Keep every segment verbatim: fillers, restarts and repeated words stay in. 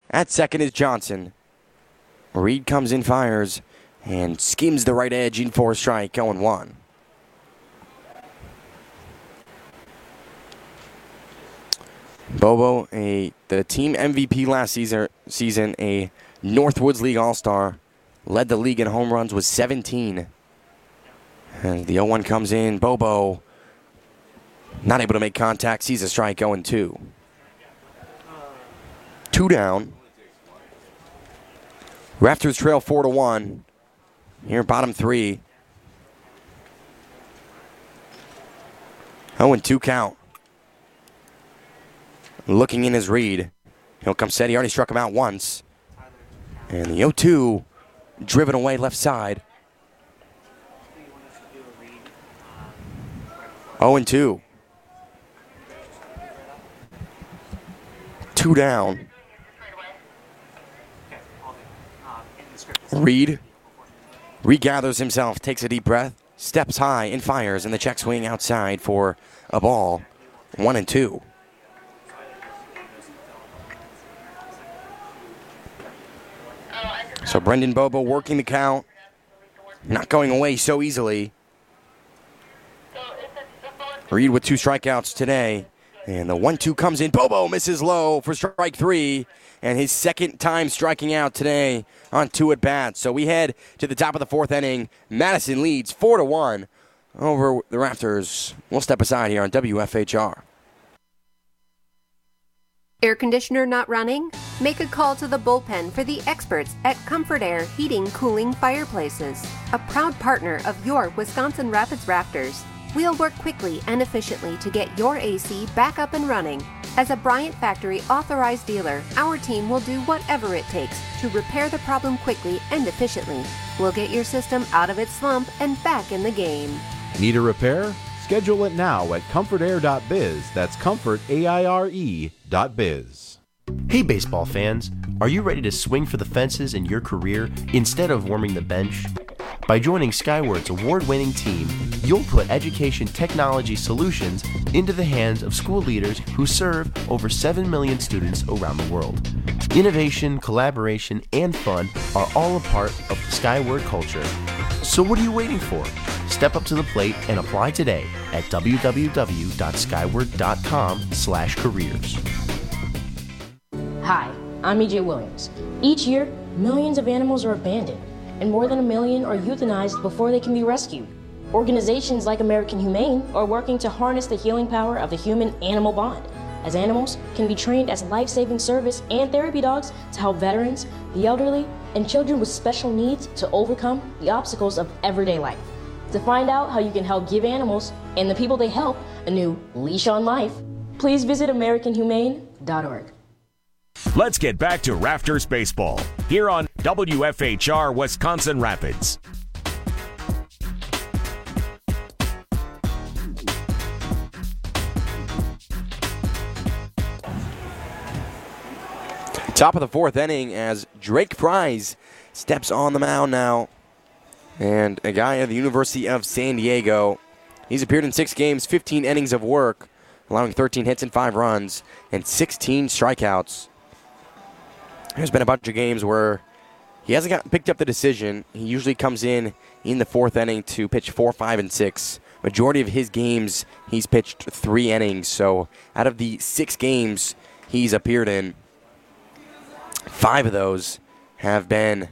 At second is Johnson. Reed comes in, fires, and skims the right edge in for a strike, oh and one. Bobo, a the team M V P last season, season, a Northwoods League All-Star, led the league in home runs with seventeen. And the oh one comes in. Bobo, not able to make contact, sees a strike, oh and two. Two down. Raptors trail four to one. Here, bottom three. oh and two count. Looking in his Reed. He'll come set. He already struck him out once. And the oh two driven away left side. oh and two. Two down. Reed regathers himself, takes a deep breath, steps high and fires in the check swing outside for a ball. One and two. So Brendan Bobo working the count, not going away so easily. Reed with two strikeouts today. And the one two comes in. Bobo misses low for strike three. And his second time striking out today on two at-bats. So we head to the top of the fourth inning. Madison leads four to one over the Raptors. We'll step aside here on W F H R. Air conditioner not running? Make a call to the bullpen for the experts at Comfort Air Heating, Cooling, Fireplaces, a proud partner of your Wisconsin Rapids Raptors. We'll work quickly and efficiently to get your A C back up and running. As a Bryant Factory authorized dealer, our team will do whatever it takes to repair the problem quickly and efficiently. We'll get your system out of its slump and back in the game. Need a repair? Schedule it now at comfort air dot biz. That's comfort, A I R E, dot biz. Hey baseball fans, are you ready to swing for the fences in your career instead of warming the bench? By joining Skyward's award-winning team, you'll put education technology solutions into the hands of school leaders who serve over seven million students around the world. Innovation, collaboration, and fun are all a part of the Skyward culture. So what are you waiting for? Step up to the plate and apply today at w w w dot skyward dot com slash careers. Hi, I'm E J Williams. Each year, millions of animals are abandoned, and more than a million are euthanized before they can be rescued. Organizations like American Humane are working to harness the healing power of the human-animal bond, as animals can be trained as life-saving service and therapy dogs to help veterans, the elderly, and children with special needs to overcome the obstacles of everyday life. To find out how you can help give animals and the people they help a new leash on life, please visit american humane dot org. Let's get back to Raptors baseball here on W F H R Wisconsin Rapids. Top of the fourth inning as Drake Price steps on the mound now. And a guy at the University of San Diego. He's appeared in six games, fifteen innings of work, allowing thirteen hits and five runs, and sixteen strikeouts. There's been a bunch of games where he hasn't got picked up the decision. He usually comes in in the fourth inning to pitch four, five, and six. Majority of his games, he's pitched three innings. So out of the six games he's appeared in, five of those have been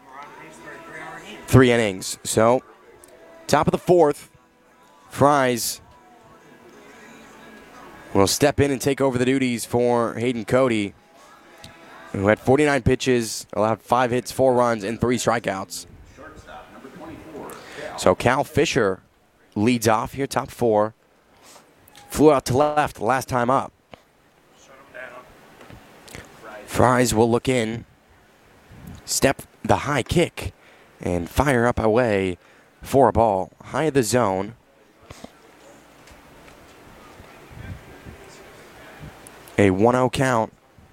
three innings. So top of the fourth, Fries will step in and take over the duties for Hayden Cody, who had forty-nine pitches, allowed five hits, four runs, and three strikeouts. So Cal Fisher leads off here, top four. Flew out to left last time up. Fries will look in, step the high kick, and fire up away for a ball. High of the zone. A one oh count.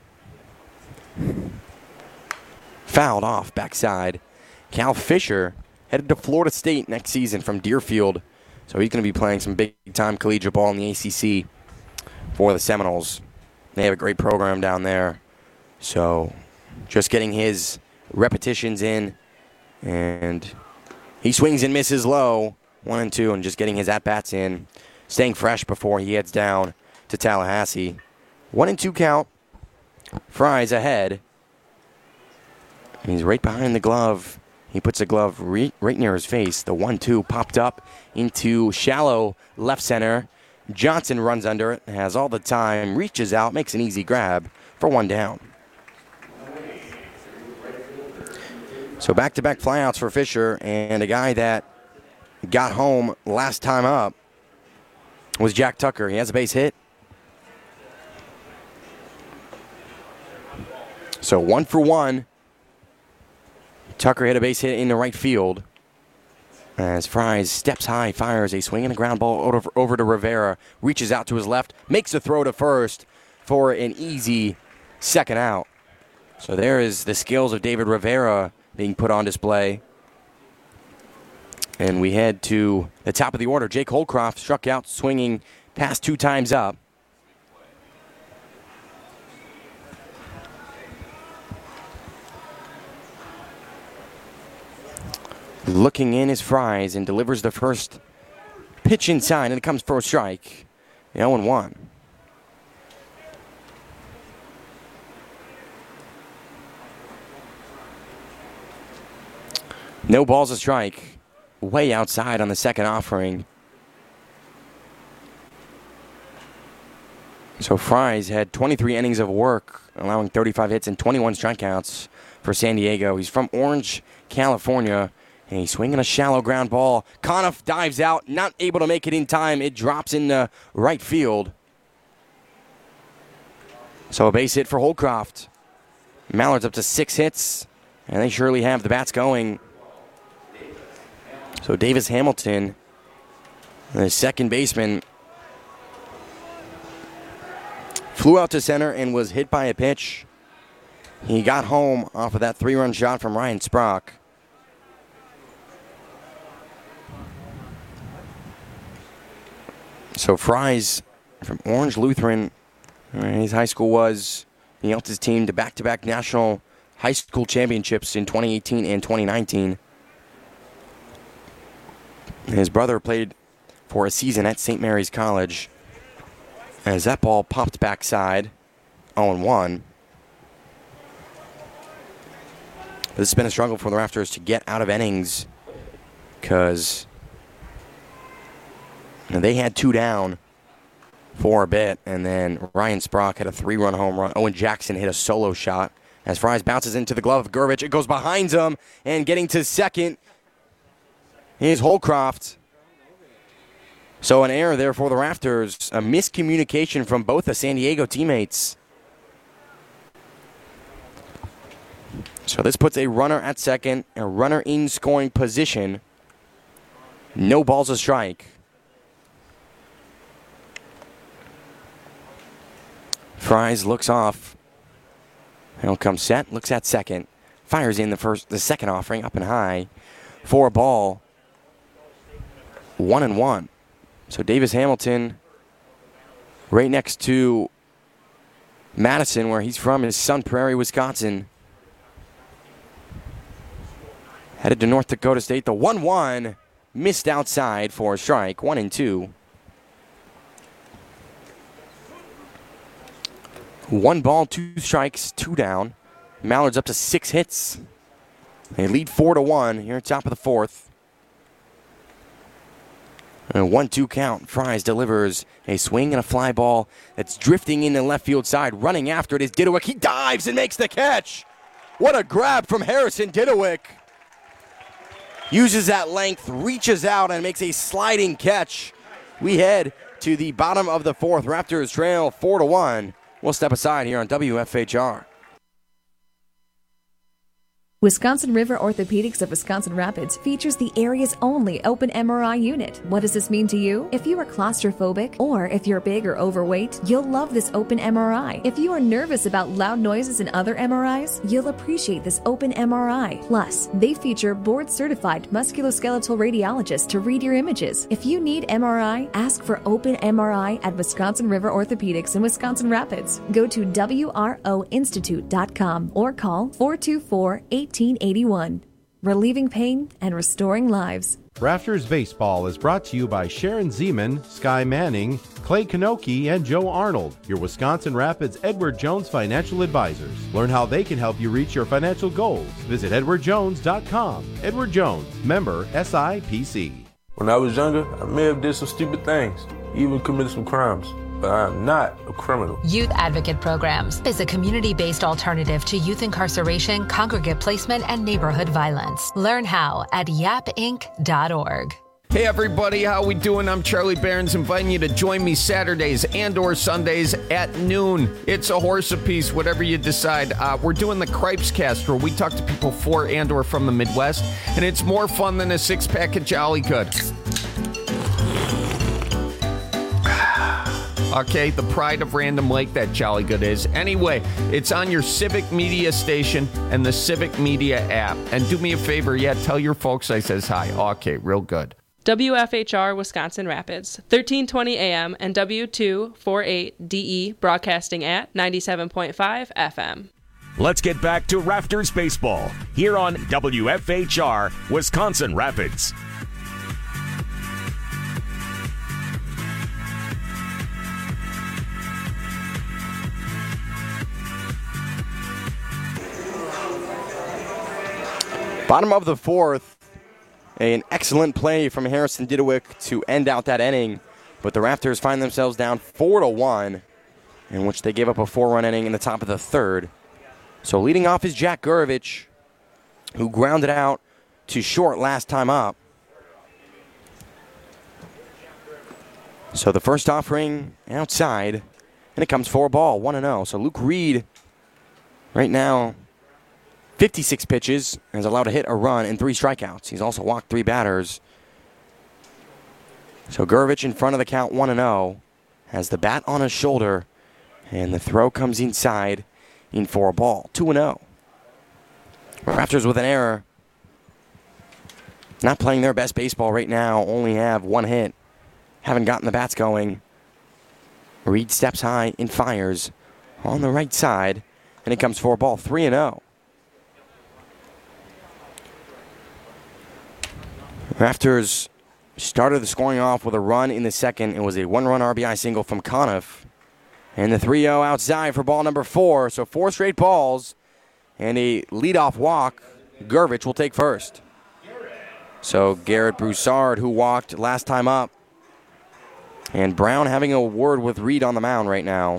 Fouled off backside. Cal Fisher headed to Florida State next season from Deerfield. So he's going to be playing some big-time collegiate ball in the A C C for the Seminoles. They have a great program down there. So just getting his repetitions in, and he swings and misses low, one and two, and just getting his at-bats in, staying fresh before he heads down to Tallahassee. One and two count. Fries ahead. He's right behind the glove. He puts the glove re- right near his face. The one two popped up into shallow left center. Johnson runs under it, has all the time, reaches out, makes an easy grab for one down. So back-to-back flyouts for Fisher, and a guy that got home last time up was Jack Tucker. He has a base hit. So one for one. Tucker hit a base hit in the right field. As Fries steps high, fires a swing and a ground ball over, over to Rivera. Reaches out to his left, makes a throw to first for an easy second out. So there is the skills of David Rivera being put on display. And we head to the top of the order. Jake Holcroft struck out swinging past two times up. Looking in is Fries and delivers the first pitch inside, and it comes for a strike. oh and one. No balls a strike. Way outside on the second offering. So Fries had twenty-three innings of work, allowing thirty-five hits and twenty-one strikeouts for San Diego. He's from Orange, California. And he's swinging a shallow ground ball. Conniff dives out, not able to make it in time. It drops in the right field. So a base hit for Holcroft. Mallard's up to six hits, and they surely have the bats going. So Davis Hamilton, the second baseman, flew out to center and was hit by a pitch. He got home off of that three-run shot from Ryan Sprock. So Fries from Orange Lutheran, his high school was, he helped his team to back-to-back national high school championships in twenty eighteen and twenty nineteen. His brother played for a season at Saint Mary's College. As that ball popped backside, oh and one. But this has been a struggle for the Raptors to get out of innings because they had two down for a bit, and then Ryan Sprock had a three-run home run. Owen Jackson hit a solo shot. As Fries bounces into the glove of Gervich, it goes behind him, and getting to second is Holcroft. So an error there for the Raptors. A miscommunication from both the San Diego teammates. So this puts a runner at second, a runner in scoring position. No balls a strike. Fries looks off. He'll come set, looks at second. Fires in the first, the second offering, up and high for a ball. One and one. So Davis Hamilton right next to Madison, where he's from, is Sun Prairie, Wisconsin. Headed to North Dakota State. The one one missed outside for a strike. One and two. One ball, two strikes, two down. Mallard's up to six hits. They lead four to one here at top of the fourth. A one two count. Fries delivers a swing and a fly ball that's drifting in the left field side. Running after it is Didowick. He dives and makes the catch. What a grab from Harrison Didowick. Uses that length, reaches out, and makes a sliding catch. We head to the bottom of the fourth. Raptors trail four to one. We'll step aside here on W F H R. Wisconsin River Orthopedics of Wisconsin Rapids features the area's only open M R I unit. What does this mean to you? If you are claustrophobic or if you're big or overweight, you'll love this open M R I. If you are nervous about loud noises in other M R Is, you'll appreciate this open M R I. Plus, they feature board-certified musculoskeletal radiologists to read your images. If you need M R I, ask for open M R I at Wisconsin River Orthopedics in Wisconsin Rapids. Go to W R O institute dot com or call four two four, eight eight one. Relieving pain and restoring lives. Rafters Baseball is brought to you by Sharon Zeman, Sky Manning, Clay Kanoki, and Joe Arnold, your Wisconsin Rapids Edward Jones financial advisors. Learn how they can help you reach your financial goals. Visit edward jones dot com. Edward Jones, member S I P C. When I was younger, I may have did some stupid things, even committed some crimes. But I am not a criminal. Youth Advocate Programs is a community-based alternative to youth incarceration, congregate placement, and neighborhood violence. Learn how at yap inc dot org. Hey everybody, how we doing? I'm Charlie Barons, inviting you to join me Saturdays and or Sundays at noon. It's a horse apiece, whatever you decide. Uh, we're doing the Cripes Cast, where we talk to people for and or from the Midwest, and it's more fun than a six-pack of Jolly Good. Okay, the pride of Random Lake, that Jolly Good is. Anyway, it's on your Civic Media station and the Civic Media app. And do me a favor, yeah, tell your folks I says hi. Okay, real good. W F H R Wisconsin Rapids, thirteen twenty A M and W two forty-eight D E, broadcasting at ninety-seven point five F M. Let's get back to Rafters Baseball here on W F H R Wisconsin Rapids. Bottom of the fourth, an excellent play from Harrison Didewick to end out that inning, but the Rafters find themselves down four to one, in which they gave up a four-run inning in the top of the third. So leading off is Jack Gurovich, who grounded out to short last time up. So the first offering outside, and it comes for a ball, one and oh. So Luke Reed, right now, fifty-six pitches, and is allowed to hit a run and three strikeouts. He's also walked three batters. So Gurovich in front of the count, one and oh, has the bat on his shoulder, and the throw comes inside in for a ball, two and oh. Raptors with an error. Not playing their best baseball right now, only have one hit. Haven't gotten the bats going. Reed steps high and fires on the right side, and it comes for a ball, three and oh. Rafters started the scoring off with a run in the second. It was a one-run R B I single from Conniff. And the three oh outside for ball number four. So four straight balls and a leadoff walk. Gurovich will take first. So Garrett Broussard, who walked last time up. And Brown having a word with Reed on the mound right now.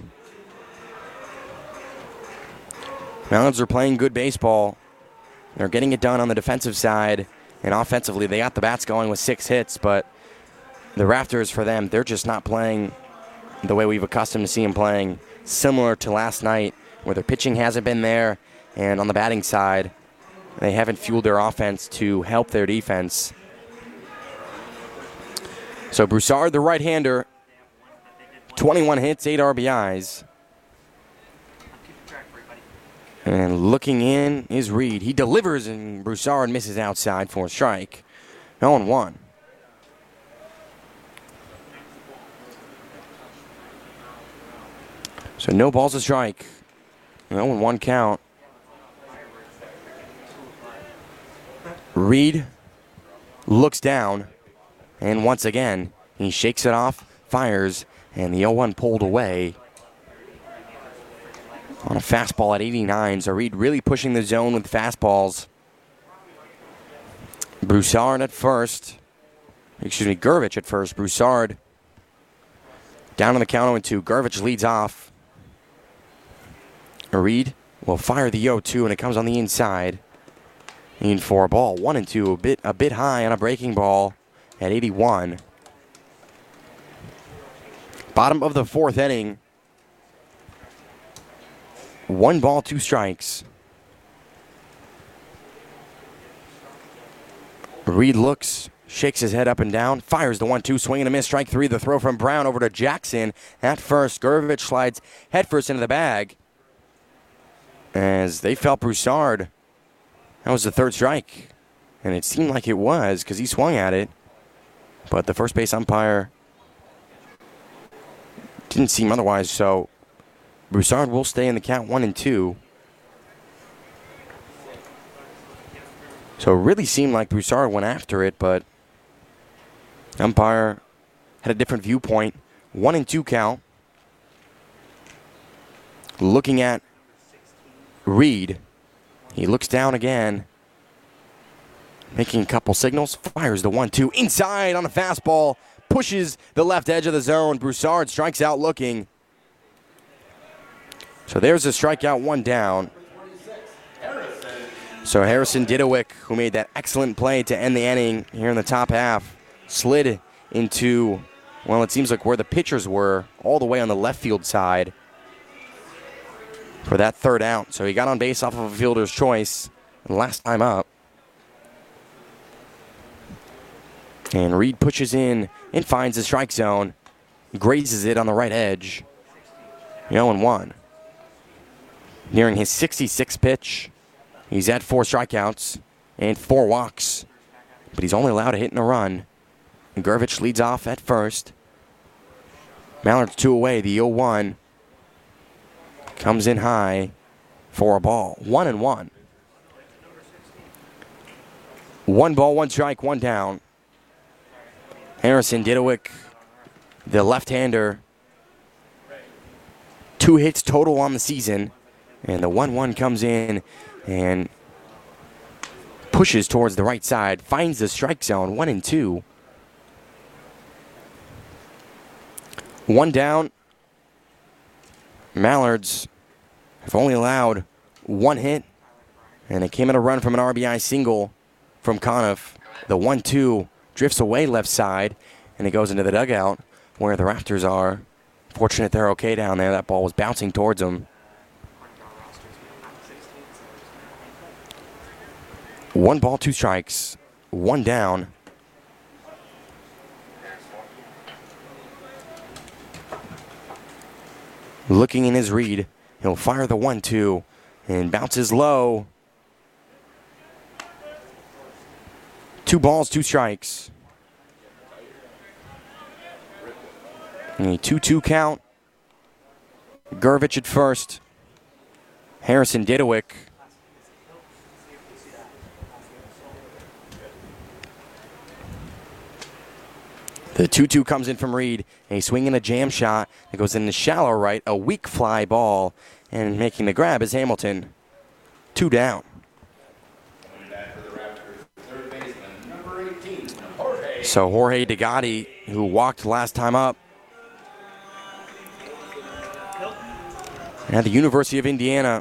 Mounds are playing good baseball. They're getting it done on the defensive side. And offensively, they got the bats going with six hits, but the Rafters, for them, they're just not playing the way we've accustomed to see them playing, similar to last night, where their pitching hasn't been there, and on the batting side, they haven't fueled their offense to help their defense. So Broussard, the right-hander, twenty-one hits, eight R B Is. And looking in is Reed. He delivers, and Broussard misses outside for a strike. oh and one. So no balls to strike. oh and one count. Reed looks down, and once again, he shakes it off, fires, and the oh one pulled away. On a fastball at eighty-nine, so Reed really pushing the zone with fastballs. Broussard at first. Excuse me, Gurovich at first. Broussard down on the count oh and two. Gurovich leads off. Reed will fire the oh two, and it comes on the inside. In for a ball, one and two, a bit, a bit high on a breaking ball at eighty-one. Bottom of the fourth inning. One ball, two strikes. Reed looks, shakes his head up and down, fires the one two, swing and a miss, strike three. The throw from Brown over to Jackson. At first, Gurvich slides headfirst into the bag as they felt Broussard. That was the third strike, and it seemed like it was because he swung at it, but the first base umpire didn't seem otherwise, so Broussard will stay in the count one and two. So it really seemed like Broussard went after it, but umpire had a different viewpoint. One and two count. Looking at Reed. He looks down again. Making a couple signals. Fires the one two inside on a fastball. Pushes the left edge of the zone. Broussard strikes out looking. So there's a strikeout, one down. So Harrison Didowick, who made that excellent play to end the inning here in the top half, slid into, well, it seems like where the pitchers were, all the way on the left field side for that third out. So he got on base off of a fielder's choice last time up. And Reed pushes in and finds the strike zone, grazes it on the right edge. oh and one. Nearing his sixty-sixth pitch. He's at four strikeouts and four walks, but he's only allowed a hit and a run. And Gurvich leads off at first. Mallard's two away. The oh one comes in high for a ball. One and one. One ball, one strike, one down. Harrison Didowick, the left-hander, two hits total on the season. And the one one comes in and pushes towards the right side, finds the strike zone, one and two. One down. Mallards have only allowed one hit, and it came in a run from an R B I single from Conniff. The one two drifts away left side, and it goes into the dugout where the Raptors are. Fortunate they're okay down there. That ball was bouncing towards them. One ball, two strikes, one down. Looking in his read, he'll fire the one two and bounces low. Two balls, two strikes. And a two two count. Gurvich at first. Harrison Didowick. The two two comes in from Reed. A swing and a jam shot. It goes in the shallow right. A weak fly ball. And making the grab is Hamilton. Two down. So Jorge Degatti, who walked last time up, at the University of Indiana.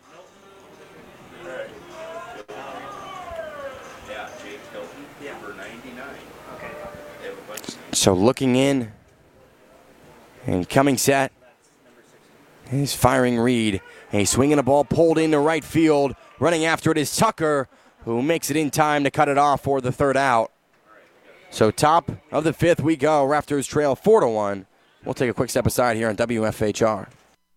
So looking in and coming set. He's firing Reed. A swing and a ball pulled into right field. Running after it is Tucker, who makes it in time to cut it off for the third out. So top of the fifth we go. Raptors trail four to one. We'll take a quick step aside here on W F H R.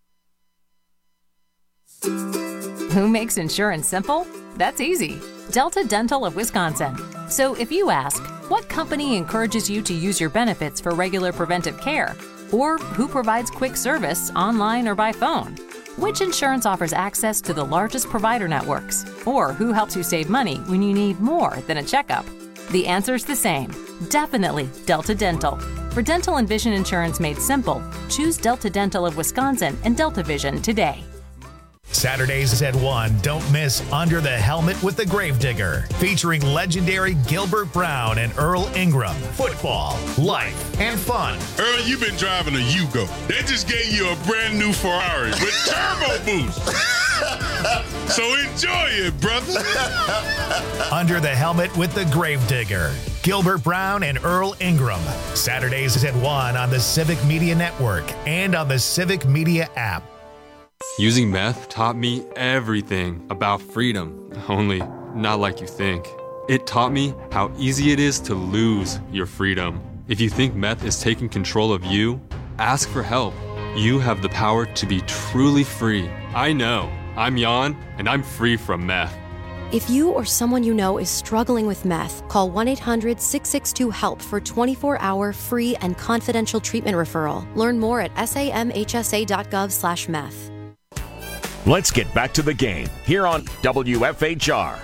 Who makes insurance simple? That's easy. Delta Dental of Wisconsin. So if you ask, what company encourages you to use your benefits for regular preventive care? Or who provides quick service online or by phone? Which insurance offers access to the largest provider networks? Or who helps you save money when you need more than a checkup? The answer's the same. Definitely Delta Dental. For dental and vision insurance made simple, choose Delta Dental of Wisconsin and Delta Vision today. Saturdays at one, don't miss Under the Helmet with the Gravedigger, featuring legendary Gilbert Brown and Earl Ingram. Football, life, and fun. Earl, you've been driving a Yugo. They just gave you a brand new Ferrari with turbo boost. So enjoy it, brother. Under the Helmet with the Gravedigger. Gilbert Brown and Earl Ingram. Saturdays at one on the Civic Media Network and on the Civic Media app. Using meth taught me everything about freedom, only not like you think. It taught me how easy it is to lose your freedom. If you think meth is taking control of you, ask for help. You have the power to be truly free. I know. I'm Jan, and I'm free from meth. If you or someone you know is struggling with meth, call one eight hundred six six two HELP for twenty-four hour free and confidential treatment referral. Learn more at samhsa.gov slash meth. Let's get back to the game here on W F H R.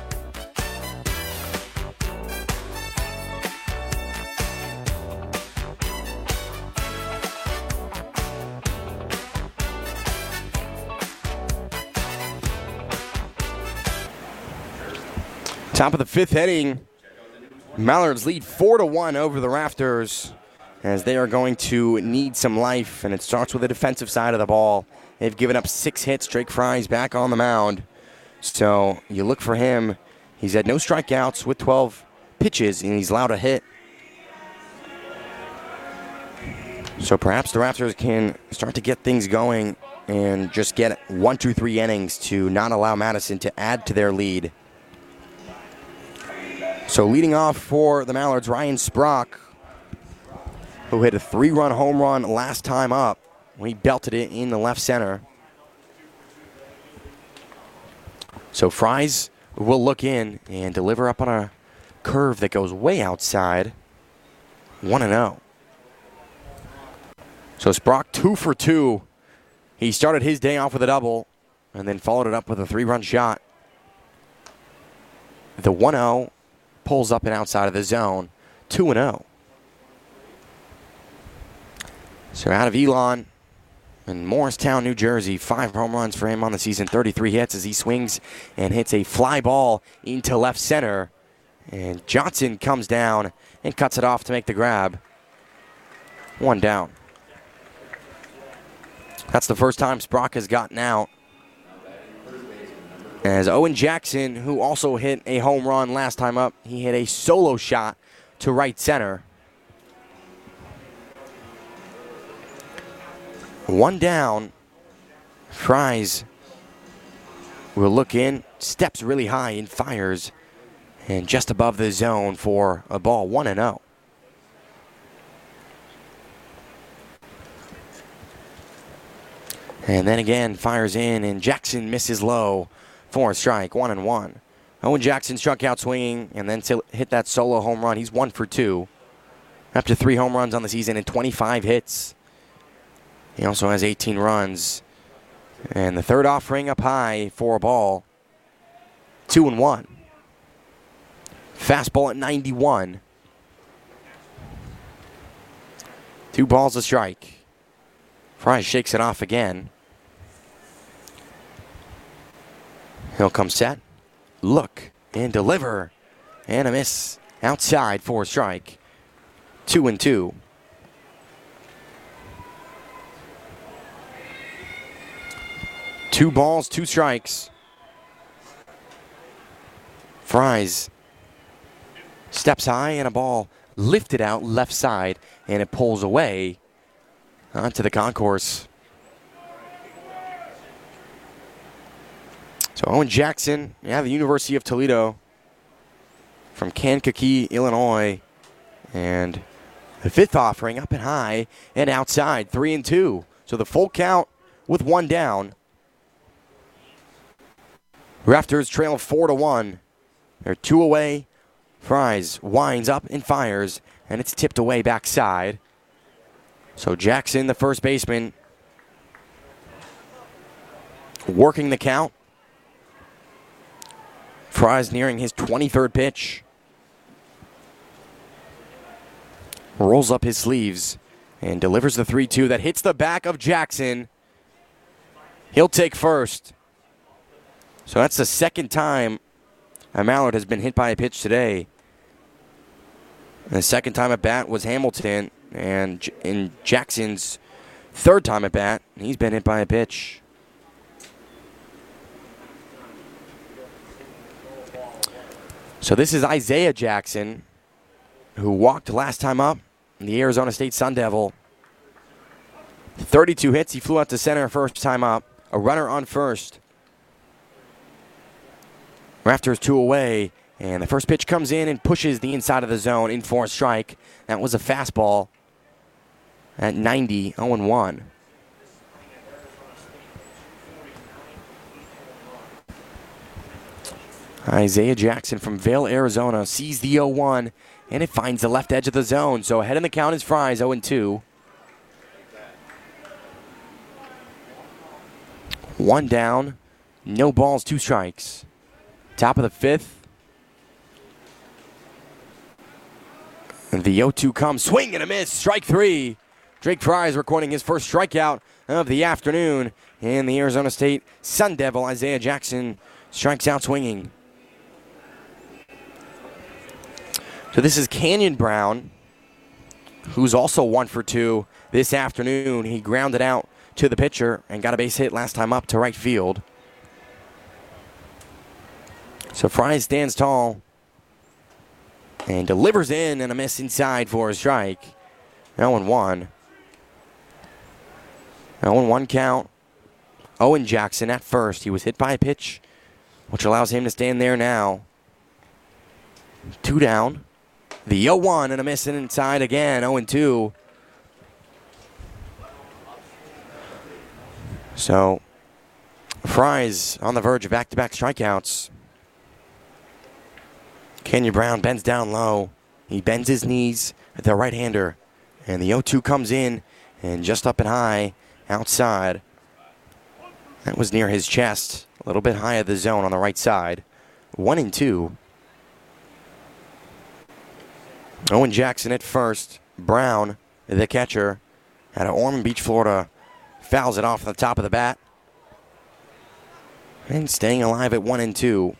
Top of the fifth inning, Mallards lead four to one over the Rafters as they are going to need some life, and it starts with the defensive side of the ball. They've given up six hits. Drake Fry's back on the mound, so you look for him. He's had no strikeouts with twelve pitches, and he's allowed a hit. So perhaps the Rafters can start to get things going and just get one, two, three innings to not allow Madison to add to their lead. So leading off for the Mallards, Ryan Sprock, who hit a three-run home run last time up when he belted it in the left center. So Fries will look in and deliver up on a curve that goes way outside. one and oh. So Sprock two for two. He started his day off with a double and then followed it up with a three-run shot. The one oh. Pulls up and outside of the zone, two and oh. So out of Elon in Morristown, New Jersey, five home runs for him on the season, thirty-three hits as he swings and hits a fly ball into left center. And Johnson comes down and cuts it off to make the grab. One down. That's the first time Sprock has gotten out. As Owen Jackson, who also hit a home run last time up, he hit a solo shot to right center. One down. Fries will look in, steps really high and fires, and just above the zone for a ball, one and oh. And then again, fires in, and Jackson misses low. For a strike, one and one. Owen Jackson struck out swinging and then hit that solo home run. He's one for two. Up to three home runs on the season and twenty-five hits. He also has eighteen runs. And the third offering up high for a ball. Two and one. Fastball at ninety-one. Two balls a strike. Fry shakes it off again. He'll come set, look, and deliver. And a miss outside for a strike. Two and two. Two balls, two strikes. Fries steps high and a ball lifted out left side, and it pulls away onto the concourse. So Owen Jackson, yeah, the University of Toledo from Kankakee, Illinois. And the fifth offering up and high and outside, three and two. So the full count with one down. Rafters trail four to one. They're two away. Fries winds up and fires, and it's tipped away backside. So Jackson, the first baseman, working the count. Fries nearing his twenty-third pitch. Rolls up his sleeves and delivers the three two that hits the back of Jackson. He'll take first. So that's the second time a Mallard has been hit by a pitch today. And the second time at bat was Hamilton, and in Jackson's third time at bat, he's been hit by a pitch. So this is Isaiah Jackson, who walked last time up, the Arizona State Sun Devil. thirty-two hits. He flew out to center first time up. A runner on first. Rafters two away, And the first pitch comes in and pushes the inside of the zone in for a strike. That was a fastball at ninety, oh and one. Isaiah Jackson from Vail, Arizona sees the oh one, and it finds the left edge of the zone. So ahead in the count is Fries, oh and two. One down, no balls, two strikes. Top of the fifth. The oh two comes, swing and a miss, strike three. Drake Fries recording his first strikeout of the afternoon. And the Arizona State Sun Devil, Isaiah Jackson, strikes out swinging. So this is Canyon Brown, who's also one for two this afternoon. He grounded out to the pitcher and got a base hit last time up to right field. So Fries stands tall and delivers in, and a miss inside for a strike. oh and one. oh and one count. Owen Jackson at first. He was hit by a pitch, which allows him to stand there now. Two down. The oh one and a miss inside again, oh and two. So, Fries on the verge of back-to-back strikeouts. Canyon Brown bends down low. He bends his knees at the right-hander. And the oh two comes in and just up and high outside. That was near his chest, a little bit high of the zone on the right side. One and two. Owen Jackson at first. Brown, the catcher, out of Ormond Beach, Florida, fouls it off the top of the bat. And staying alive at one and two.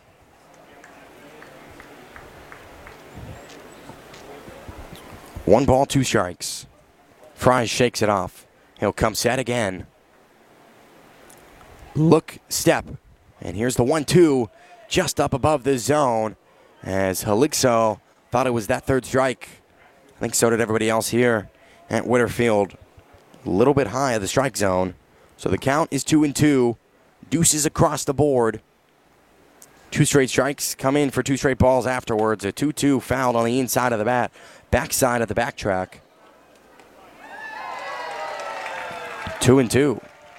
One ball, two strikes. Fries shakes it off. He'll come set again. Look, step. And here's the one two just up above the zone as Helixo thought it was that third strike. I think so did everybody else here at Whitterfield. A little bit high of the strike zone. So the count is two and two. Deuces across the board. Two straight strikes come in for two straight balls afterwards. A two two fouled on the inside of the bat. Backside of the backtrack. Two and two.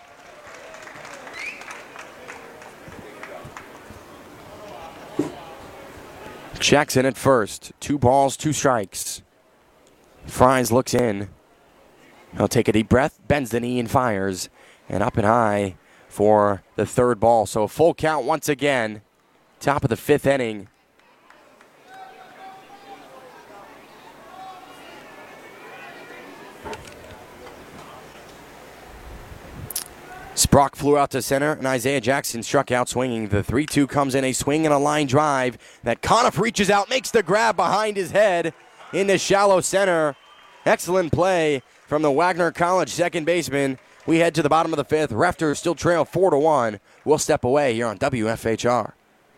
Jackson at first. Two balls, two strikes. Fries looks in. He'll take a deep breath, bends the knee and fires. And up and high for the third ball. So a full count once again. Top of the fifth inning. Sprock flew out to center, and Isaiah Jackson struck out swinging. The three two comes in, a swing and a line drive. That Conniff reaches out, makes the grab behind his head in the shallow center. Excellent play from the Wagner College second baseman. We head to the bottom of the fifth. Rafters still trail four to one. We'll step away here on W F H R.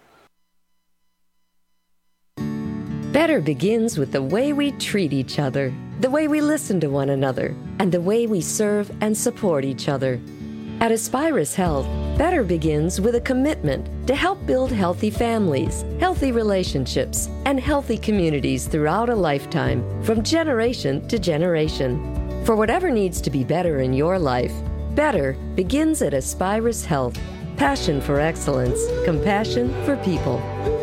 Better begins with the way we treat each other, the way we listen to one another, and the way we serve and support each other. At Aspirus Health, better begins with a commitment to help build healthy families, healthy relationships, and healthy communities throughout a lifetime, from generation to generation. For whatever needs to be better in your life, better begins at Aspirus Health. Passion for excellence, compassion for people.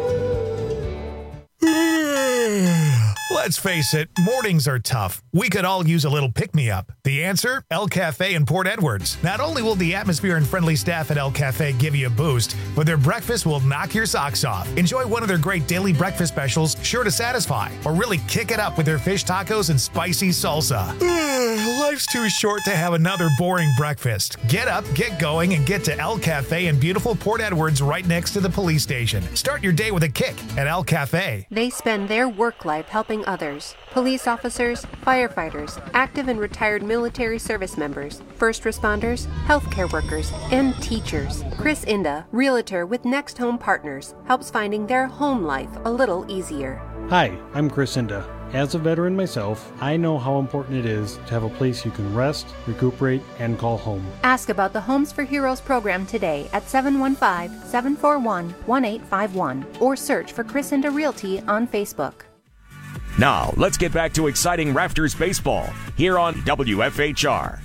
Let's face it, mornings are tough. We could all use a little pick-me-up. The answer? El Cafe in Port Edwards. Not only will the atmosphere and friendly staff at El Cafe give you a boost, but their breakfast will knock your socks off. Enjoy one of their great daily breakfast specials, sure to satisfy. Or really kick it up with their fish tacos and spicy salsa. Life's too short to have another boring breakfast. Get up, get going, and get to El Cafe in beautiful Port Edwards right next to the police station. Start your day with a kick at El Cafe. They spend their work life helping others. Police officers, firefighters, active and retired military service members, first responders, healthcare workers, and teachers. Chris Inda, realtor with Next Home Partners, helps finding their home life a little easier. Hi, I'm Chris Inda, As a veteran myself, I know how important it is to have a place you can rest, recuperate, and call home. Ask about the Homes for Heroes program today at seven one five, seven four one, one eight five one or search for Crescenta Realty on Facebook. Now, let's get back to exciting Rafters baseball here on W F H R.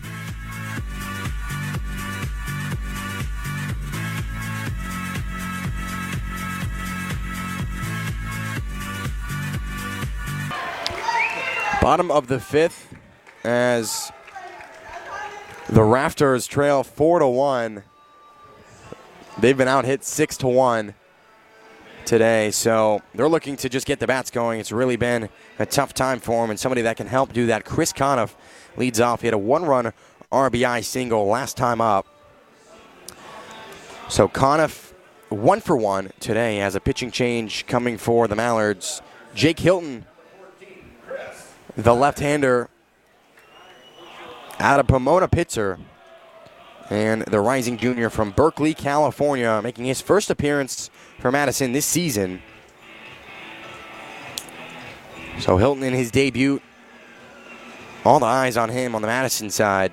Bottom of the fifth as the Rafters trail four to one. They've been out hit six to one today, so they're looking to just get the bats going. It's really been a tough time for them, and somebody that can help do that. Chris Conniff leads off. He had a one-run R B I single last time up. So Conniff one for one today as a pitching change coming for the Mallards. Jake Hilton, the left-hander, out of Pomona pitcher, and the rising junior from Berkeley, California, making his first appearance for Madison this season. So Hilton in his debut, all the eyes on him on the Madison side.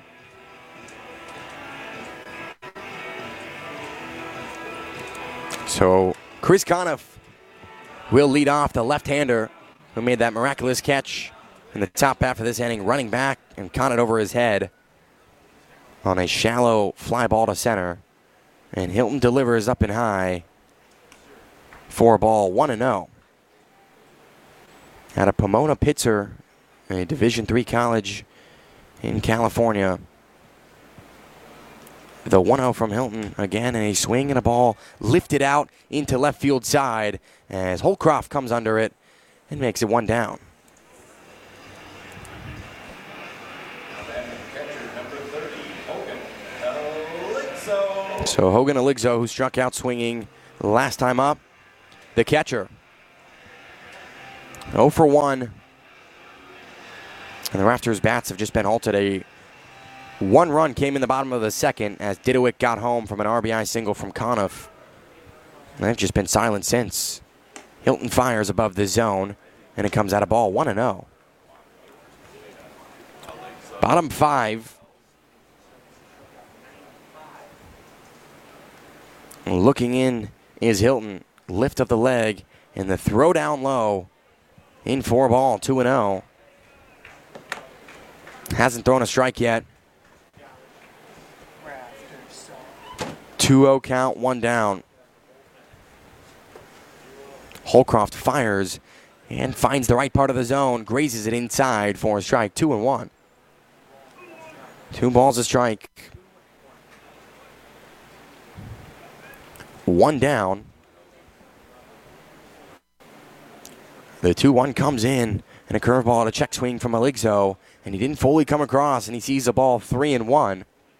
So Chris Conniff will lead off, the left-hander who made that miraculous catch in the top half of this inning, running back and caught it over his head on a shallow fly ball to center. And Hilton delivers up and high for a ball, one and oh. At a Pomona pitcher, a Division three college in California. The one oh from Hilton again, and a swing and a ball lifted out into left field side as Holcroft comes under it and makes it one down. So Hogan Aligzo, who struck out swinging last time up, the catcher. oh for one. And the Rafters bats have just been halted. A one run came in the bottom of the second as Didowick got home from an R B I single from Conniff. And they've just been silent since. Hilton fires above the zone, and it comes out of ball, one and oh. Bottom five. Looking in is Hilton. Lift of the leg and the throw down low. In for a ball, two and oh. Hasn't thrown a strike yet. two oh count, one down. Holcroft fires and finds the right part of the zone. Grazes it inside for a strike, two and one. Two balls a strike. One down. The two one comes in, and a curveball and a check swing from Aligzo, and he didn't fully come across, and he sees the ball three and one.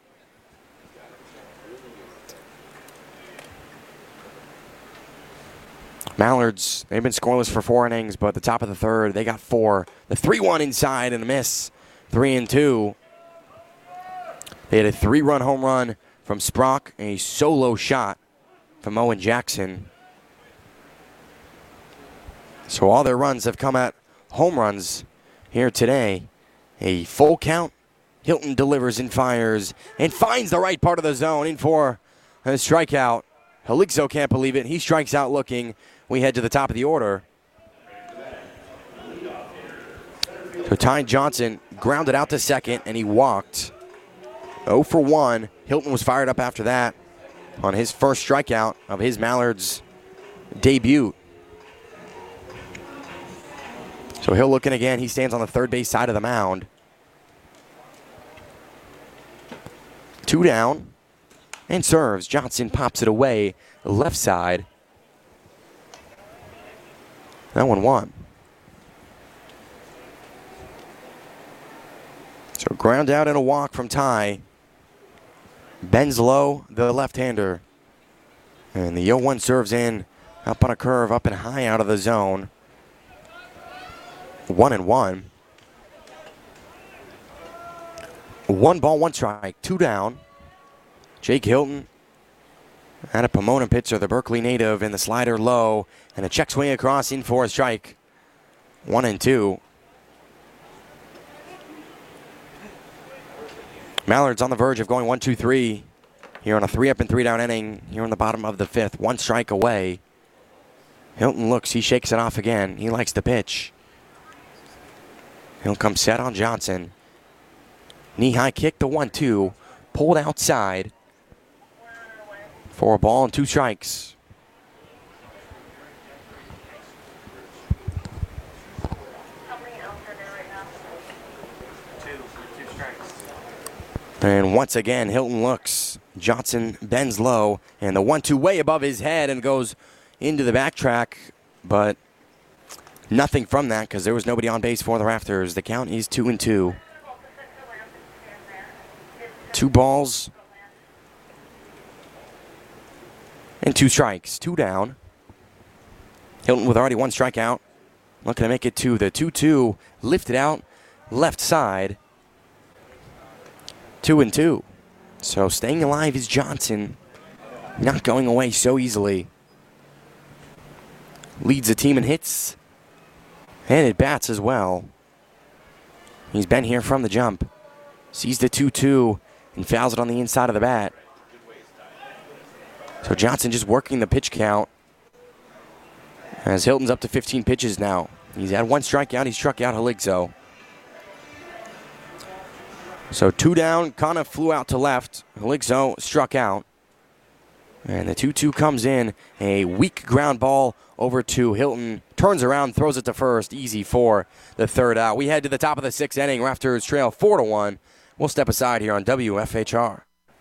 Mallards, they've been scoreless for four innings, but at the top of the third, they got four. The three one inside and a miss, three and two. They had a three-run home run from Sprock, and a solo shot from Owen Jackson. So all their runs have come at home runs here today. A full count. Hilton delivers and fires and finds the right part of the zone in for a strikeout. Aligzo can't believe it. He strikes out looking. We head to the top of the order. So Ty Johnson grounded out to second, and he walked. oh for one. Hilton was fired up after that on his first strikeout of his Mallards debut. So Hill looking again. He stands on the third base side of the mound. Two down and serves. Johnson pops it away left side. That one one. So ground out and a walk from Ty. Bends low, the left-hander. And the oh one serves in, up on a curve, up and high out of the zone. One and one. One ball, one strike, two down. Jake Hilton, at a Pomona pitcher, the Berkeley native, and the slider low, and a check swing across in for a strike. One and two. Mallard's on the verge of going one two three here on a three up and three down inning here in the bottom of the fifth. One strike away. Hilton looks. He shakes it off again. He likes the pitch. He'll come set on Johnson. Knee-high kick, the one two. Pulled outside for a ball and two strikes. And once again, Hilton looks. Johnson bends low, and the one two way above his head and goes into the backtrack, but nothing from that because there was nobody on base for the Rafters. The count is two and two. Two balls and two strikes. Two down. Hilton with already one strikeout. Looking to make it two. The two two lifted out left side. Two and two. So staying alive is Johnson. Not going away so easily. Leads the team in hits and at bats as well. He's been here from the jump. Sees the two two and fouls it on the inside of the bat. So Johnson just working the pitch count as Hilton's up to fifteen pitches now. He's had one strikeout. He struck out Haligzo. So two down, kind of flew out to left. Haligzo struck out. And the two two comes in. A weak ground ball over to Hilton. Turns around, throws it to first. Easy for the third out. We head to the top of the sixth inning. Rafters trail four to one. We'll step aside here on W F H R.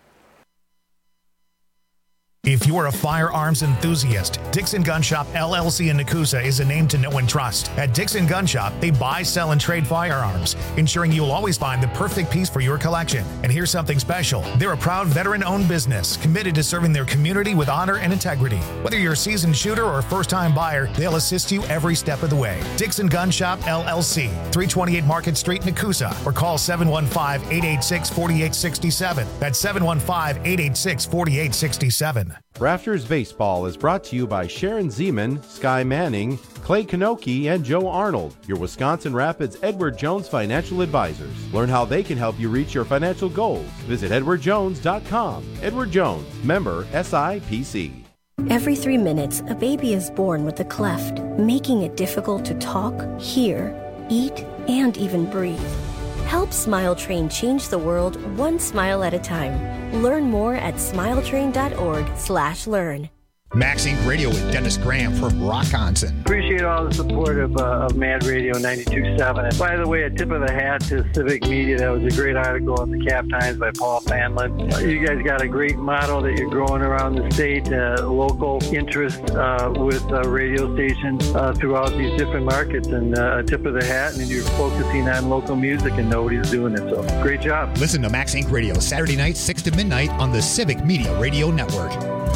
If you are a firearms enthusiast, Dixon Gun Shop L L C in Nakusa is a name to know and trust. At Dixon Gun Shop, they buy, sell, and trade firearms, ensuring you'll always find the perfect piece for your collection. And here's something special. They're a proud veteran-owned business, committed to serving their community with honor and integrity. Whether you're a seasoned shooter or a first-time buyer, they'll assist you every step of the way. Dixon Gun Shop L L C, three twenty-eight Market Street, Nakusa, or call seven one five, eight eight six, four eight six seven. That's seven one five, eight eight six, four eight six seven. Rafters Baseball is brought to you by Sharon Zeman, Sky Manning, Clay Kanoki, and Joe Arnold, your Wisconsin Rapids Edward Jones financial advisors. Learn how they can help you reach your financial goals. Visit edward jones dot com. Edward Jones, member S I P C. Every three minutes, a baby is born with a cleft, making it difficult to talk, hear, eat, and even breathe. Help Smile Train change the world one smile at a time. Learn more at smiletrain.org slash learn. Max Inc Radio with Dennis Graham from Rockonson. Appreciate all the support of, uh, of Mad Radio ninety-two point seven. And by the way, a tip of the hat to Civic Media. That was a great article in the Cap Times by Paul Fanlin. Uh, you guys got a great model that you're growing around the state, uh, local interest uh, with uh, radio stations uh, throughout these different markets. And uh, a tip of the hat, and you're focusing on local music, and nobody's doing it. So great job. Listen to Max Inc Radio Saturday night, six to midnight on the Civic Media Radio Network.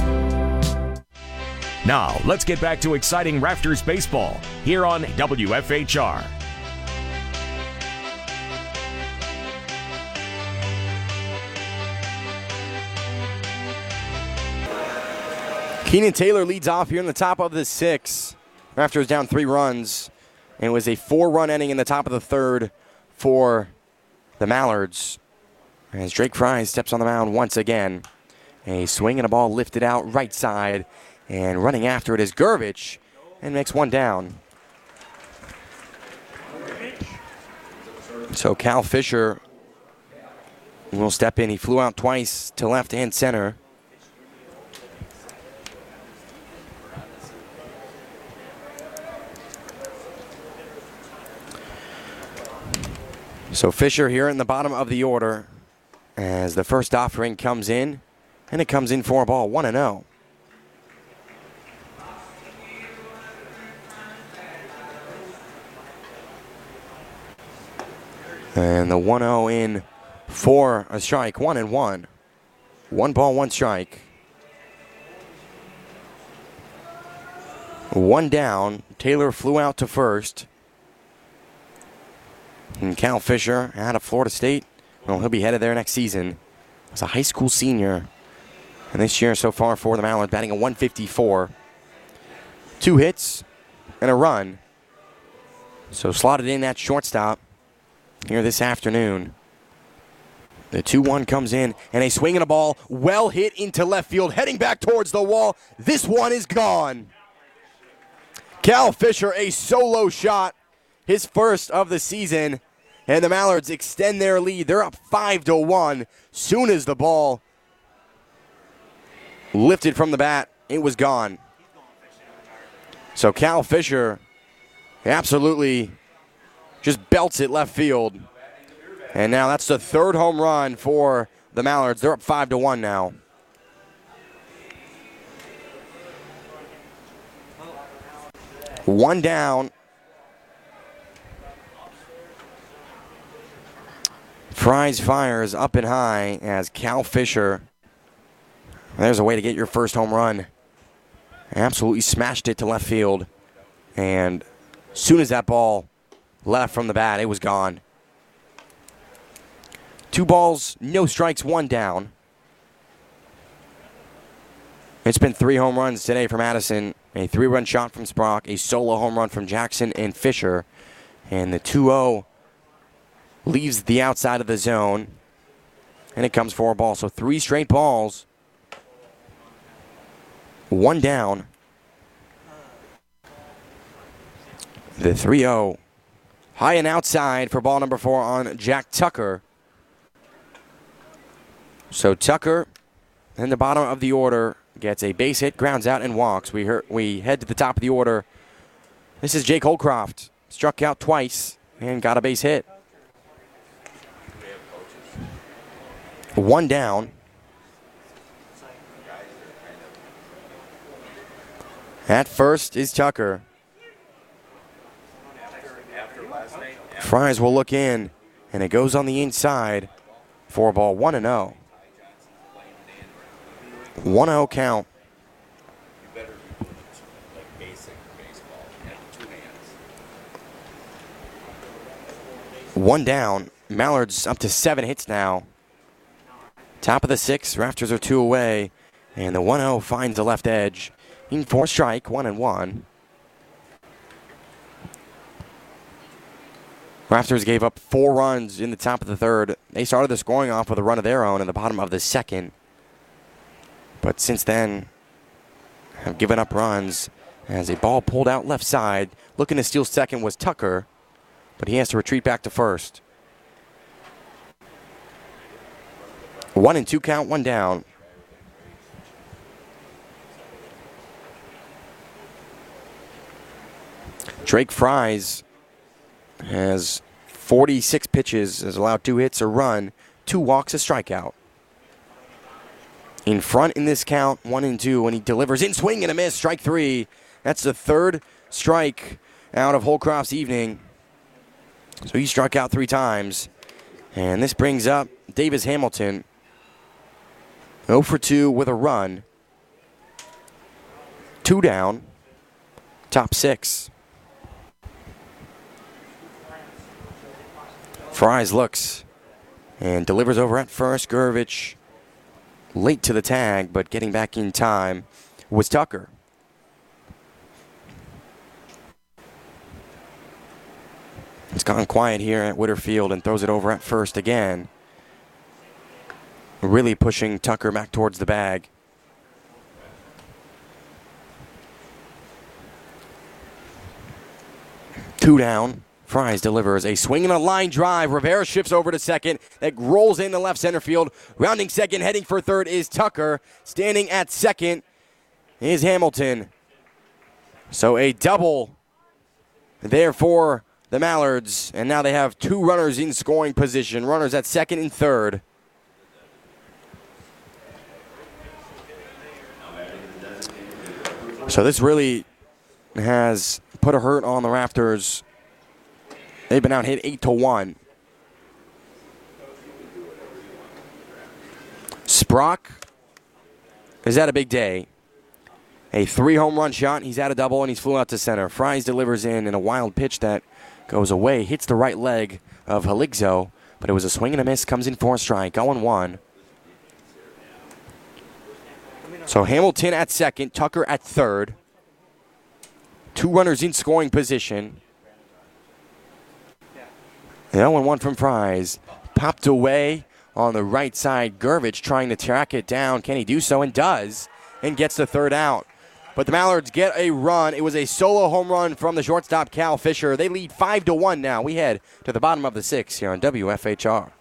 Now, let's get back to exciting Rafters baseball here on W F H R. Keenan Taylor leads off here in the top of the sixth. Rafters down three runs. And it was a four-run inning in the top of the third for the Mallards. As Drake Fry steps on the mound once again. A swing and a ball lifted out right side. And running after it is Gurvich, and makes one down. So Cal Fisher will step in. He flew out twice to left and center. So Fisher here in the bottom of the order as the first offering comes in, and it comes in for a ball, one and oh. And the one oh in for a strike, one and one. One ball, one strike. One down. Taylor flew out to first. And Cal Fisher out of Florida State. Well, he'll be headed there next season as a high school senior. And this year so far for the Mallards, batting a one fifty-four. Two hits and a run. So slotted in at shortstop here this afternoon. The two one comes in, and a swing and a ball, well hit into left field, heading back towards the wall. This one is gone. Cal Fisher, a solo shot, his first of the season, and the Mallards extend their lead. They're up five to one. Soon as the ball lifted from the bat, it was gone. So Cal Fisher absolutely just belts it left field. And now that's the third home run for the Mallards. They're up five to one now. One down. Fries fires up and high as Cal Fisher. There's a way to get your first home run. Absolutely smashed it to left field. And as soon as that ball left from the bat, it was gone. Two balls, no strikes, one down. It's been three home runs today for Madison. A three-run shot from Sprock, a solo home run from Jackson and Fisher. And the two oh leaves the outside of the zone. And it comes for a ball. So three straight balls. One down. The three oh. High and outside for ball number four on Jack Tucker. So Tucker, in the bottom of the order, gets a base hit, grounds out, and walks. We heard, we head to the top of the order. This is Jake Holcroft. Struck out twice and got a base hit. One down. At first is Tucker. Fries will look in, and it goes on the inside for a ball one and oh. one oh count. One down. Mallards up to seven hits now. Top of the sixth. Rafters are two away. And the one oh finds the left edge. In for strike, one and one. Rafters gave up four runs in the top of the third. They started the scoring off with a run of their own in the bottom of the second. But since then, have given up runs as a ball pulled out left side. Looking to steal second was Tucker, but he has to retreat back to first. One and two count, one down. Drake Fries has forty-six pitches, has allowed two hits, a run, two walks, a strikeout. In front in this count, one and two, and he delivers in swing and a miss, strike three. That's the third strike out of Holcroft's evening. So he struck out three times. And this brings up Davis Hamilton. oh for two with a run. Two down. Top six. Fries looks and delivers over at first. Gurvich late to the tag, but getting back in time was Tucker. It's gone quiet here at Whitterfield and throws it over at first again. Really pushing Tucker back towards the bag. Two down. Fries delivers a swing and a line drive. Rivera shifts over to second. That rolls into left center field. Rounding second, heading for third is Tucker. Standing at second is Hamilton. So a double there for the Mallards. And now they have two runners in scoring position. Runners at second and third. So this really has put a hurt on the Rafters. They've been out hit eight to one. Sprock has had a big day. A three home run shot. He's had a double and he's flew out to center. Fries delivers in in a wild pitch that goes away. Hits the right leg of Haligzo, but it was a swing and a miss. Comes in for a strike. oh and one. So Hamilton at second. Tucker at third. Two runners in scoring position. The oh and one from Fries. Popped away on the right side. Gervich trying to track it down. Can he do so? And does, and gets the third out. But the Mallards get a run. It was a solo home run from the shortstop, Cal Fisher. They lead five to one now. We head to the bottom of the sixth here on W F H R.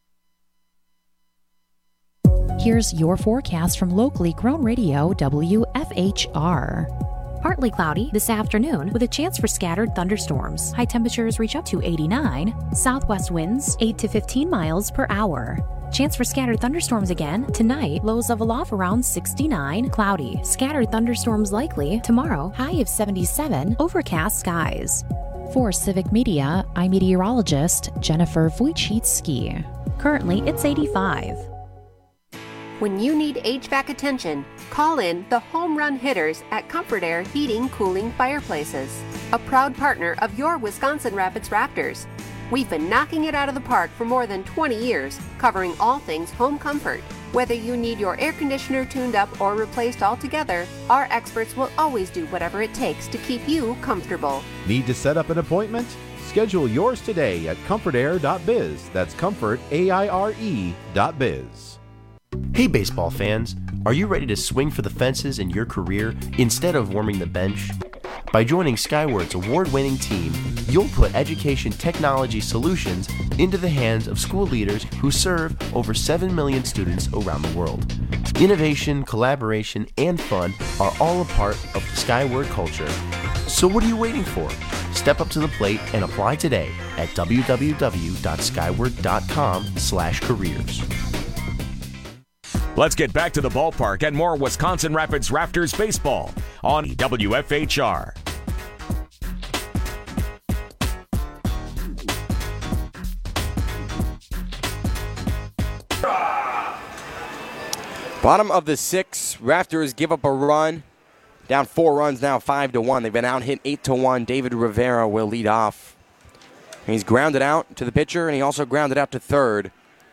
Here's your forecast from locally grown radio W F H R. Partly cloudy this afternoon with a chance for scattered thunderstorms. High temperatures reach up to eighty-nine. Southwest winds eight to fifteen miles per hour. Chance for scattered thunderstorms again tonight. Lows level off around sixty-nine. Cloudy. Scattered thunderstorms likely tomorrow. High of seventy-seven. Overcast skies. For Civic Media, I'm meteorologist Jennifer Wojcicki. Currently, it's eighty-five. When you need H V A C attention, call in the home run hitters at Comfort Air Heating Cooling Fireplaces, a proud partner of your Wisconsin Rapids Raptors. We've been knocking it out of the park for more than twenty years, covering all things home comfort. Whether you need your air conditioner tuned up or replaced altogether, our experts will always do whatever it takes to keep you comfortable. Need to set up an appointment? Schedule yours today at comfort air dot biz. That's comfort, A I R E dot biz. Hey baseball fans, are you ready to swing for the fences in your career instead of warming the bench? By joining Skyward's award-winning team, you'll put education technology solutions into the hands of school leaders who serve over seven million students around the world. Innovation, collaboration, and fun are all a part of the Skyward culture. So what are you waiting for? Step up to the plate and apply today at w w w dot skyward dot com slash careers. Let's get back to the ballpark and more Wisconsin Rapids Raptors baseball on W F H R. Bottom of the sixth, Raptors give up a run. Down four runs now, five to one. They've been out hit eight to one. David Rivera will lead off. He's grounded out to the pitcher, and he also grounded out to third.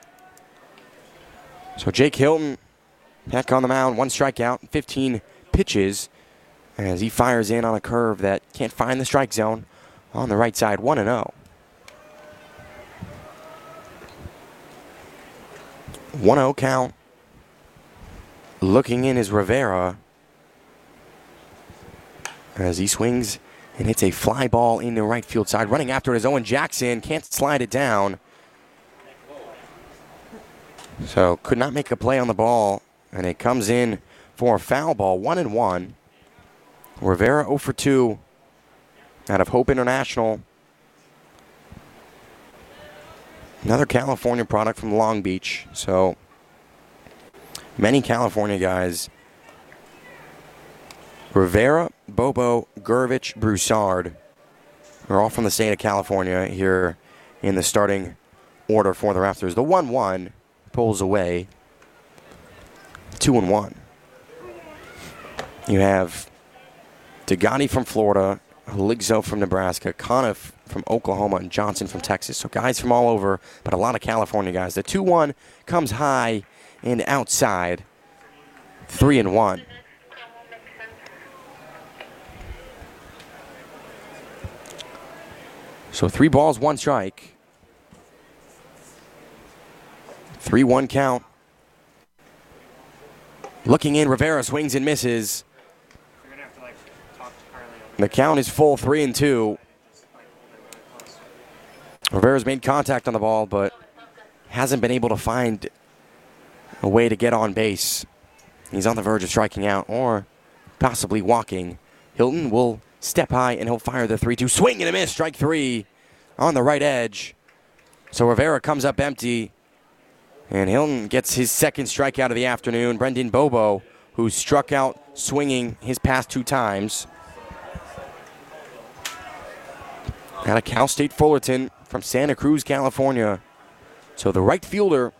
So Jake Hilton back on the mound, one strikeout, fifteen pitches, as he fires in on a curve that can't find the strike zone on the right side, one and oh. one oh count. Looking in is Rivera as he swings and hits a fly ball in the right field side. Running after it is Owen Jackson, can't slide it down. So could not make a play on the ball, and it comes in for a foul ball, one and one. Rivera oh for two out of Hope International. Another California product from Long Beach. So many California guys. Rivera, Bobo, Gervich, Broussard are all from the state of California here in the starting order for the Raptors. The one one. Pulls away. Two and one. You have Degani from Florida, Ligzo from Nebraska, Conniff from Oklahoma, and Johnson from Texas. So guys from all over, but a lot of California guys. The two one comes high and outside. Three and one. So three balls, one strike. three one count. Looking in, Rivera swings and misses. The count is full, three and two. Rivera's made contact on the ball, but hasn't been able to find a way to get on base. He's on the verge of striking out or possibly walking. Hilton will step high and he'll fire the three two. Swing and a miss, strike three on the right edge. So Rivera comes up empty. And Hilton gets his second strikeout of the afternoon. Brendan Bobo, who struck out swinging his past two times. Out of Cal State Fullerton from Santa Cruz, California. So the right fielder,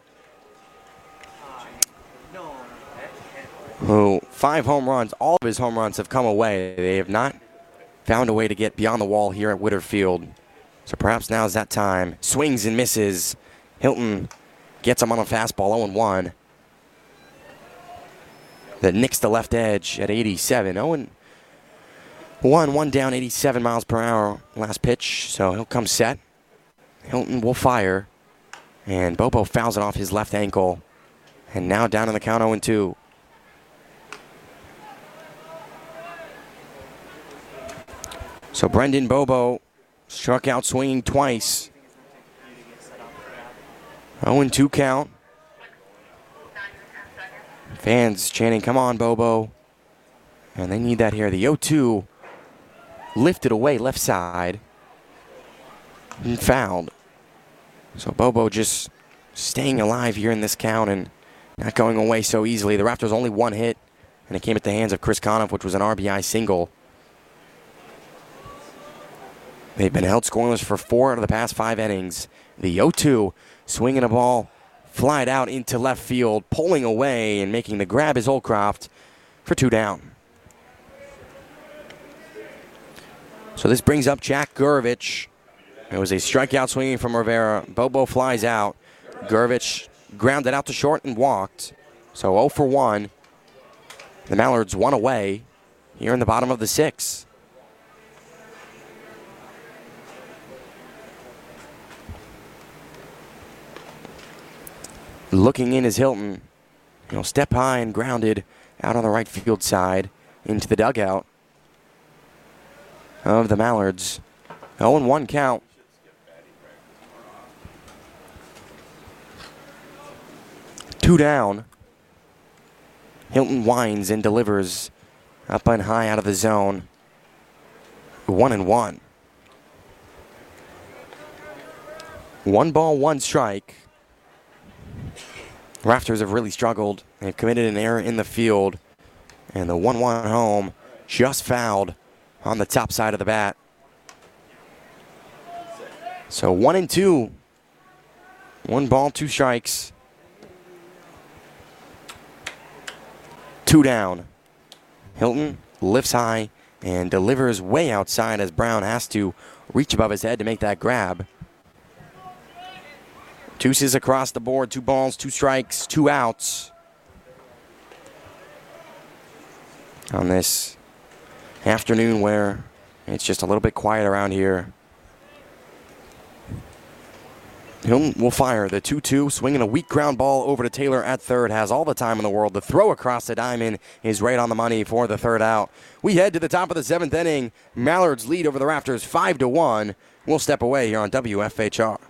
who five home runs, all of his home runs have come away. They have not found a way to get beyond the wall here at Witter Field. So perhaps now is that time. Swings and misses. Hilton gets him on a fastball, oh and one. That nicks the left edge at eighty-seven. oh and one, one down, eighty-seven miles per hour last pitch. So he'll come set. Hilton will fire. And Bobo fouls it off his left ankle. And now down in the count oh and two. So Brendan Bobo struck out swinging twice. oh and two count. Fans chanting, come on, Bobo. And they need that here. The oh two lifted away left side and fouled. So Bobo just staying alive here in this count and not going away so easily. The Raptors only one hit, and it came at the hands of Chris Conniff, which was an R B I single. They've been held scoreless for four out of the past five innings. The oh two swinging a ball, flied out into left field, pulling away and making the grab is Holcroft for two down. So this brings up Jack Gurevich. It was a strikeout swinging from Rivera. Bobo flies out. Gurevich grounded out to short and walked. So oh for one. The Mallards one away here in the bottom of the sixth. Looking in is Hilton. He'll step high and grounded out on the right field side into the dugout of the Mallards. oh and one count. Two down. Hilton winds and delivers up and high out of the zone. One and one. One ball, one strike. Raptors have really struggled. They've committed an error in the field. And the one one home just fouled on the top side of the bat. So one and two. One ball, two strikes. Two down. Hilton lifts high and delivers way outside as Brown has to reach above his head to make that grab. Deuces across the board, two balls, two strikes, two outs. On this afternoon where it's just a little bit quiet around here. Hilton will fire the two two, swinging a weak ground ball over to Taylor at third. Has all the time in the world. The throw across the diamond is right on the money for the third out. We head to the top of the seventh inning. Mallards lead over the Raptors five to one. We'll step away here on W F H R.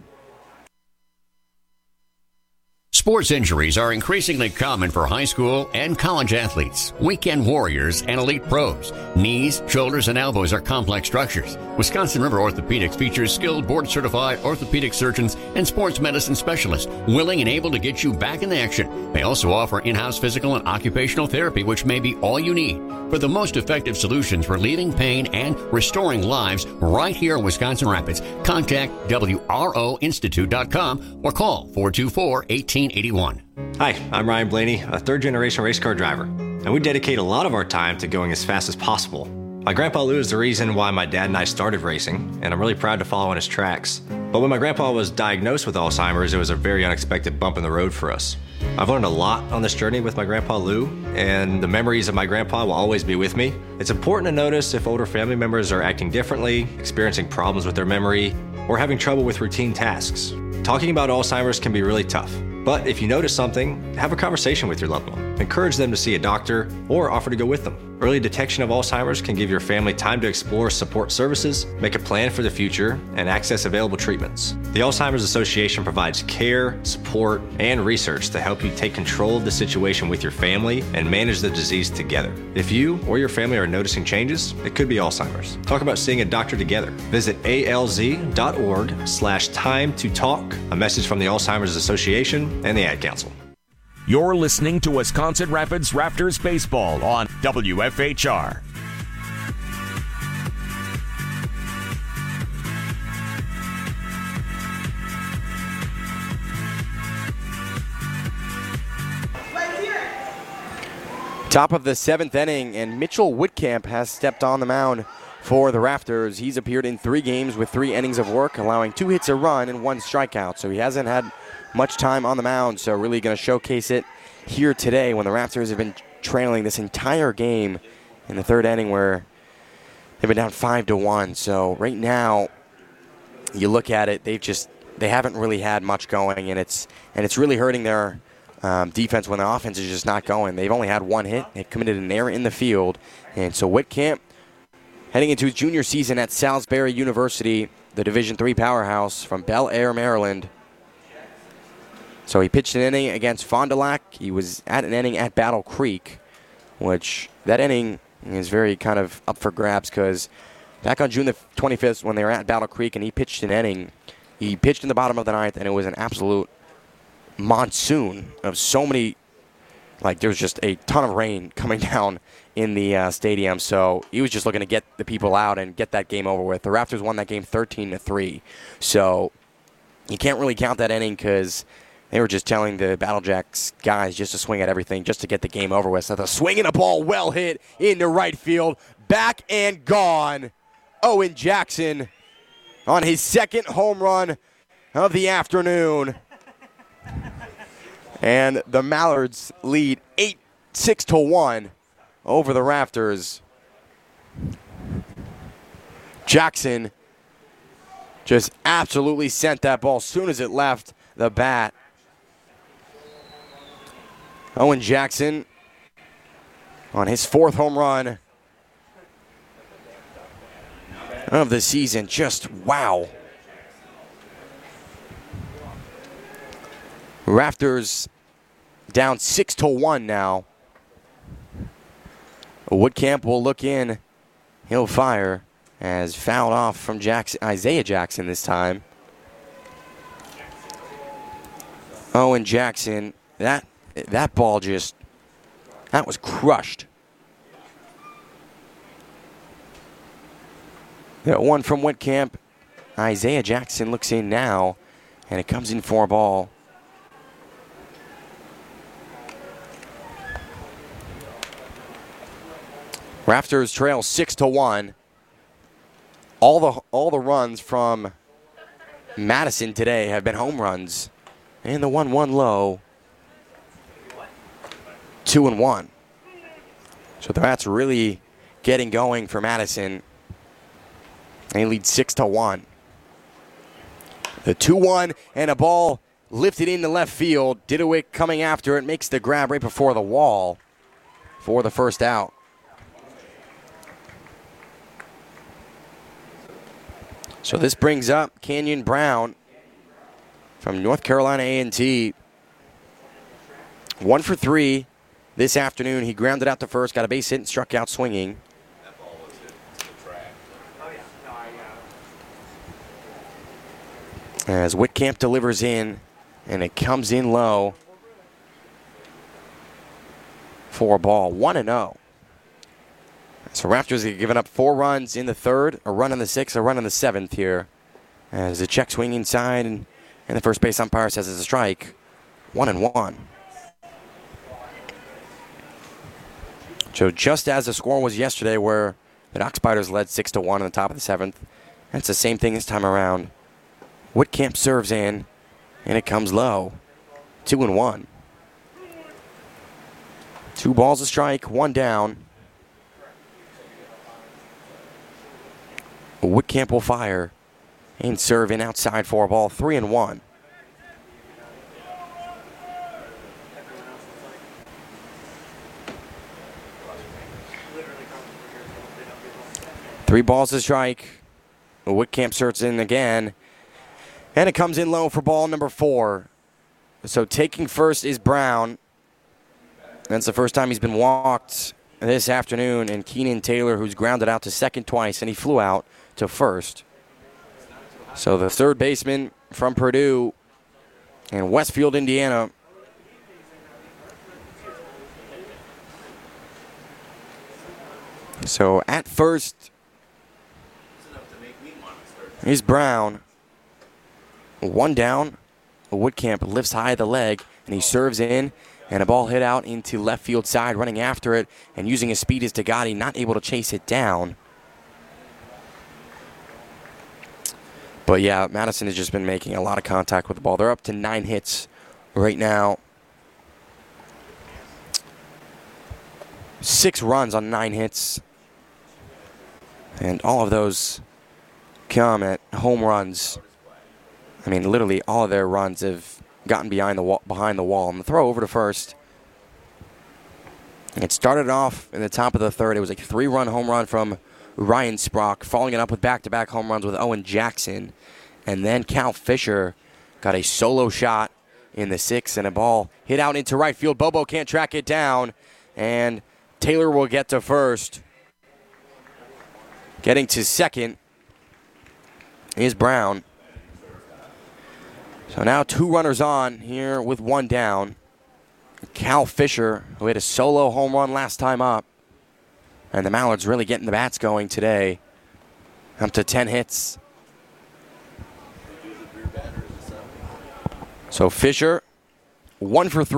Sports injuries are increasingly common for high school and college athletes, weekend warriors, and elite pros. Knees, shoulders, and elbows are complex structures. Wisconsin River Orthopedics features skilled board-certified orthopedic surgeons and sports medicine specialists willing and able to get you back in action. They also offer in-house physical and occupational therapy, which may be all you need for the most effective solutions relieving pain and restoring lives right here in Wisconsin Rapids. Contact W R O Institute dot com or call four two four, one eight eight one. Hi, I'm Ryan Blaney, a third-generation race car driver, and we dedicate a lot of our time to going as fast as possible. My grandpa Lou is the reason why my dad and I started racing, and I'm really proud to follow in his tracks. But when my grandpa was diagnosed with Alzheimer's, it was a very unexpected bump in the road for us. I've learned a lot on this journey with my grandpa Lou, and the memories of my grandpa will always be with me. It's important to notice if older family members are acting differently, experiencing problems with their memory, or having trouble with routine tasks. Talking about Alzheimer's can be really tough. But if you notice something, have a conversation with your loved one. Encourage them to see a doctor or offer to go with them. Early detection of Alzheimer's can give your family time to explore support services, make a plan for the future, and access available treatments. The Alzheimer's Association provides care, support, and research to help you take control of the situation with your family and manage the disease together. If you or your family are noticing changes, it could be Alzheimer's. Talk about seeing a doctor together. Visit A L Z dot org slash time to talk. A message from the Alzheimer's Association and the Ad Council. You're listening to Wisconsin Rapids Raptors Baseball on W F H R. Top of the seventh inning, and Mitchell Whitcamp has stepped on the mound for the Raptors. He's appeared in three games with three innings of work, allowing two hits, a run, and one strikeout. So he hasn't had much time on the mound, so really going to showcase it here today when the Raptors have been trailing this entire game in the third inning where they've been down five to one. So right now, you look at it, they've just they haven't really had much going, and it's and it's really hurting their um, defense when the offense is just not going. They've only had one hit. They committed an error in the field, and so Whitcamp, heading into his junior season at Salisbury University, the Division three powerhouse from Bel Air, Maryland. So he pitched an inning against Fond du Lac. He was at an inning at Battle Creek, which that inning is very kind of up for grabs because back on June the twenty-fifth when they were at Battle Creek and he pitched an inning, he pitched in the bottom of the ninth, and it was an absolute monsoon of so many, like there was just a ton of rain coming down in the uh, stadium. So he was just looking to get the people out and get that game over with. The Raptors won that game thirteen to three. So you can't really count that inning because they were just telling the Battle Jacks guys just to swing at everything just to get the game over with. So the swing and a ball well hit into right field. Back and gone. Owen Jackson on his second home run of the afternoon. And the Mallards lead eight six to one over the Raptors. Jackson just absolutely sent that ball as soon as it left the bat. Owen Jackson on his fourth home run of the season. Just wow. Raptors down six to one now. Woodcamp will look in. He'll fire as fouled off from Jackson, Isaiah Jackson this time. Owen Jackson, that that ball just, that was crushed. That one from Whitcamp. Isaiah Jackson looks in now, and it comes in for a ball. Raptors trail six to one. All the all the runs from Madison today have been home runs, and the one one low. Two and one. So that's really getting going for Madison. They lead six to one. The two one and a ball lifted into left field. Didowick coming after it, makes the grab right before the wall for the first out. So this brings up Kenyon Brown from North Carolina A and T. One for three this afternoon. He grounded out to first, got a base hit, and struck out swinging. As Whitcamp delivers in, and it comes in low for a ball. one and oh. So Raptors have given up four runs in the third, a run in the sixth, a run in the seventh here. As the check swing inside, and, and the first base umpire says it's a strike. One and one. So just as the score was yesterday where the Dock Spiders led six to one on the top of the seventh, that's the same thing this time around. Whitcamp serves in, and it comes low. Two and one. Two balls a strike, one down. Whitcamp will fire and serve in outside for a ball. Three and one. Three balls to strike. Whitcamp serves in again. And it comes in low for ball number four. So taking first is Brown. That's the first time he's been walked this afternoon. And Keenan Taylor, who's grounded out to second twice, and he flew out to first. So the third baseman from Purdue in Westfield, Indiana. So at first is Brown. One down. Whitcamp lifts high the leg, and he serves in, and a ball hit out into left field side, running after it, and using his speed is Degatti, not able to chase it down. But yeah, Madison has just been making a lot of contact with the ball. They're up to nine hits right now. Six runs on nine hits. And all of those come at home runs. I mean, literally all of their runs have gotten behind the wall, behind the wall. And the throw over to first. It started off in the top of the third. It was a three-run home run from Ryan Sprock, following it up with back-to-back home runs with Owen Jackson. And then Cal Fisher got a solo shot in the sixth, and a ball hit out into right field. Bobo can't track it down, and Taylor will get to first. Getting to second is Brown. So now two runners on here with one down. Cal Fisher, who hit a solo home run last time up. And the Mallards really getting the bats going today. Up to ten hits. So Fisher, one for three.